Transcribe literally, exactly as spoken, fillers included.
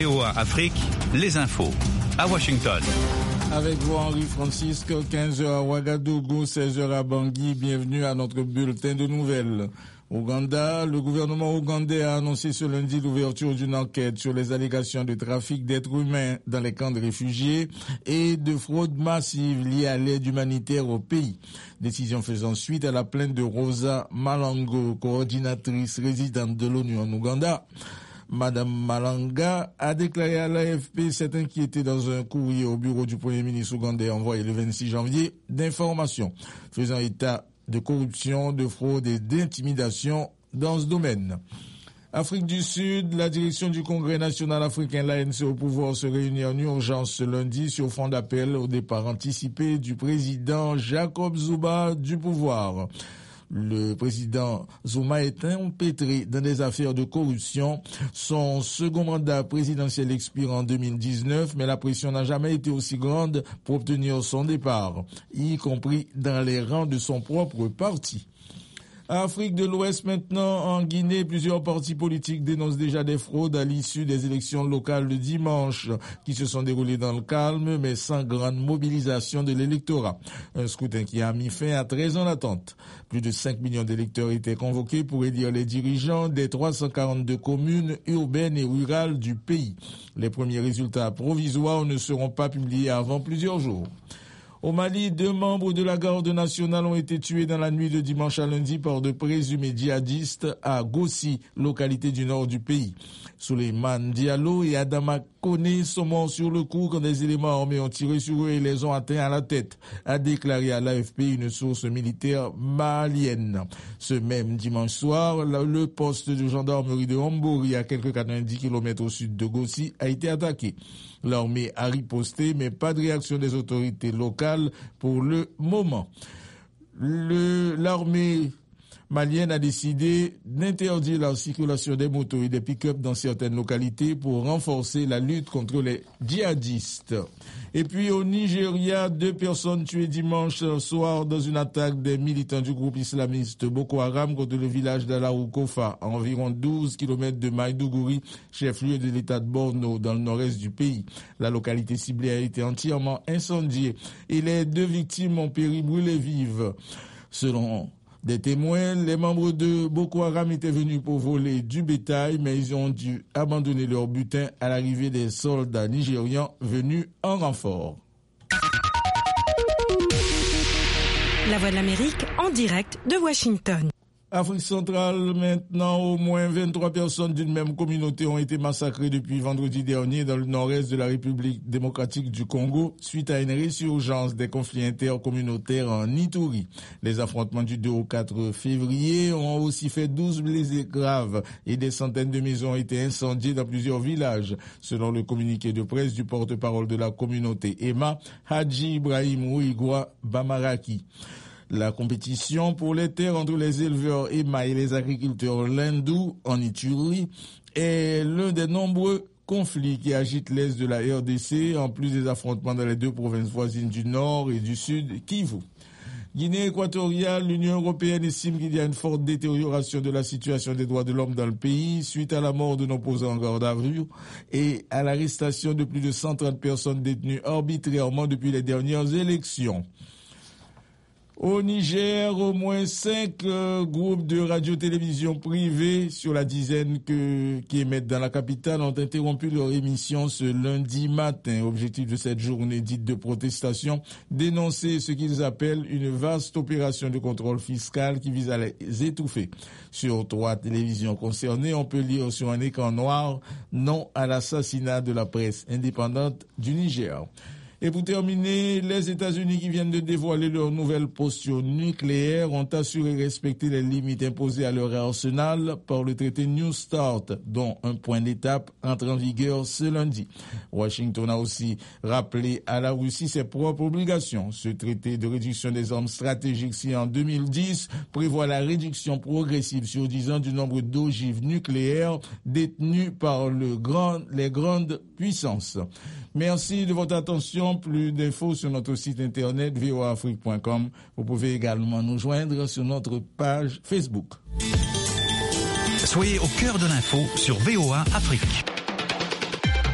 V O A Afrique, les infos, à Washington. Avec vous, Henri Francisque, quinze heures à Ouagadougou, seize heures à Bangui. Bienvenue à notre bulletin de nouvelles. Ouganda, le gouvernement ougandais a annoncé ce lundi l'ouverture d'une enquête sur les allégations de trafic d'êtres humains dans les camps de réfugiés et de fraude massive liée à l'aide humanitaire au pays. Décision faisant suite à la plainte de Rosa Malango, coordinatrice résidente de l'ONU en Ouganda. Madame Malanga a déclaré à l'A F P s'être inquiétée dans un courrier au bureau du Premier ministre ougandais envoyé le vingt-six janvier d'informations faisant état de corruption, de fraude et d'intimidation dans ce domaine. Afrique du Sud, la direction du Congrès national africain, l'A N C au pouvoir, se réunit en urgence ce lundi sur fond d'appel au départ anticipé du président Jacob Zuma du pouvoir. Le président Zuma est empêtré dans des affaires de corruption. Son second mandat présidentiel expire en deux mille dix-neuf, mais la pression n'a jamais été aussi grande pour obtenir son départ, y compris dans les rangs de son propre parti. Afrique de l'Ouest maintenant, en Guinée, plusieurs partis politiques dénoncent déjà des fraudes à l'issue des élections locales de dimanche qui se sont déroulées dans le calme mais sans grande mobilisation de l'électorat. Un scrutin qui a mis fin à treize ans d'attente. Plus de cinq millions d'électeurs étaient convoqués pour élire les dirigeants des trois cent quarante-deux communes urbaines et rurales du pays. Les premiers résultats provisoires ne seront pas publiés avant plusieurs jours. Au Mali, deux membres de la garde nationale ont été tués dans la nuit de dimanche à lundi par de présumés djihadistes à Gossi, localité du nord du pays. Souleymane Diallo et Adama Kone sont morts sur le coup quand des éléments armés ont tiré sur eux et les ont atteints à la tête, a déclaré à l'A F P une source militaire malienne. Ce même dimanche soir, le poste de gendarmerie de Hombori, à quelques quatre-vingt-dix kilomètres au sud de Gossi, a été attaqué. L'armée a riposté, mais pas de réaction des autorités locales pour le moment. Le, l'armée malienne a décidé d'interdire la circulation des motos et des pick-up dans certaines localités pour renforcer la lutte contre les djihadistes. Et puis au Nigeria, deux personnes tuées dimanche soir dans une attaque des militants du groupe islamiste Boko Haram contre le village d'Alaoukofa, à environ douze kilomètres de Maïdougouri, chef-lieu de l'état de Borno, dans le nord-est du pays. La localité ciblée a été entièrement incendiée et les deux victimes ont péri brûlées vives. Selon des témoins, les membres de Boko Haram étaient venus pour voler du bétail, mais ils ont dû abandonner leur butin à l'arrivée des soldats nigérians venus en renfort. La Voix de l'Amérique en direct de Washington. Afrique centrale, maintenant, au moins vingt-trois personnes d'une même communauté ont été massacrées depuis vendredi dernier dans le nord-est de la République démocratique du Congo suite à une résurgence des conflits intercommunautaires en Ituri. Les affrontements du deux au quatre février ont aussi fait douze blessés graves et des centaines de maisons ont été incendiées dans plusieurs villages, selon le communiqué de presse du porte-parole de la communauté E M A, Hadji Ibrahim Ouigwa Bamaraki. La compétition pour les terres entre les éleveurs E M A et les agriculteurs Lindou en Ituri est l'un des nombreux conflits qui agitent l'est de la R D C, en plus des affrontements dans les deux provinces voisines du nord et du sud, Kivu. Guinée équatoriale, l'Union européenne estime qu'il y a une forte détérioration de la situation des droits de l'homme dans le pays suite à la mort d'un opposant en garde à vue et à l'arrestation de plus de cent trente personnes détenues arbitrairement depuis les dernières élections. Au Niger, au moins cinq euh, groupes de radio-télévision privés sur la dizaine que, qui émettent dans la capitale ont interrompu leur émission ce lundi matin. Objectif de cette journée dite de protestation, dénoncer ce qu'ils appellent une vaste opération de contrôle fiscal qui vise à les étouffer. Sur trois télévisions concernées, on peut lire sur un écran noir « Non à l'assassinat de la presse indépendante du Niger ». Et pour terminer, les États-Unis qui viennent de dévoiler leur nouvelle posture nucléaire ont assuré respecter les limites imposées à leur arsenal par le traité New START, dont un point d'étape entre en vigueur ce lundi. Washington a aussi rappelé à la Russie ses propres obligations. Ce traité de réduction des armes stratégiques signé en deux mille dix prévoit la réduction progressive sur dix ans du nombre d'ogives nucléaires détenues par le grand, les grandes puissances. Merci de votre attention. Plus d'infos sur notre site internet v o a afrique point com. Vous pouvez également nous joindre sur notre page Facebook. Soyez au cœur de l'info sur V O A Afrique.